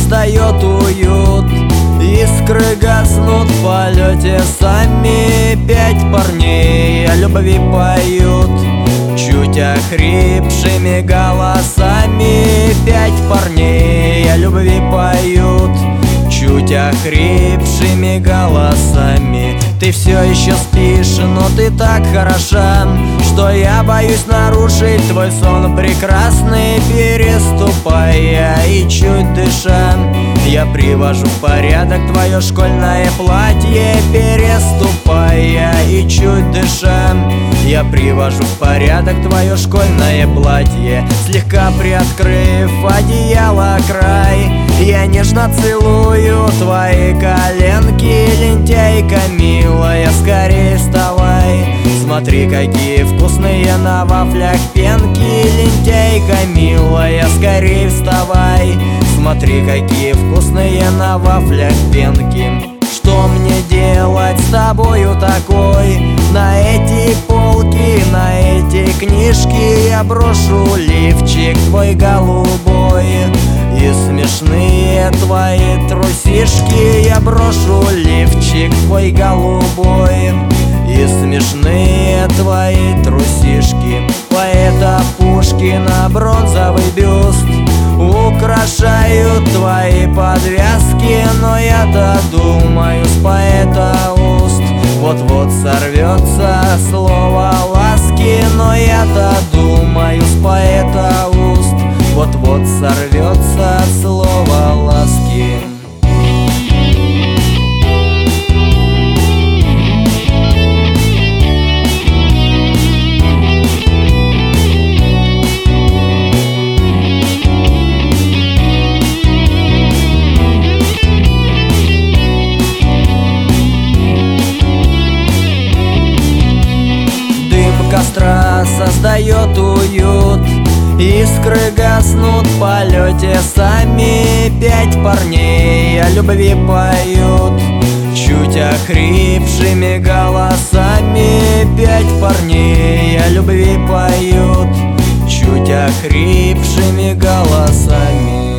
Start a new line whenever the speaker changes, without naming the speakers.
создает уют. Искры гаснут в полете сами. 5 парней о любви поют чуть охрипшими голосами. 5 парней о любви поют чуть охрипшими голосами. Ты все еще спишь, но ты так хороша, что я боюсь нарушить твой сон прекрасный. Переступая и чуть дыша, я привожу в порядок твое школьное платье. Переступая и чуть дыша, я привожу в порядок твое школьное платье. Слегка приоткрыв одеяло край, я нежно целую твои коленки. Лентяйка милая, скорее вставай, смотри, какие вкусные на вафлях пенки. Лентяйка милая, скорее вставай, смотри, какие вкусные на вафлях пенки. Что мне делать с тобою такой? На эти полки, на эти книжки я брошу лифчик твой голубой. И смешные твои трусишки я брошу лифчик твой голубой. И смешные твои трусишки. Поэта Пушкина бронзовый бюст украшают твои подвязки. Но я-то думаю, с поэта уст вот-вот сорвется слово ласки. Но я-то думаю, с поэта уст вот-вот сорвется слово ласки. Костра создает уют. Искры гаснут в полете сами. 5 парней о любви поют чуть охрипшими голосами. 5 парней о любви поют чуть охрипшими голосами.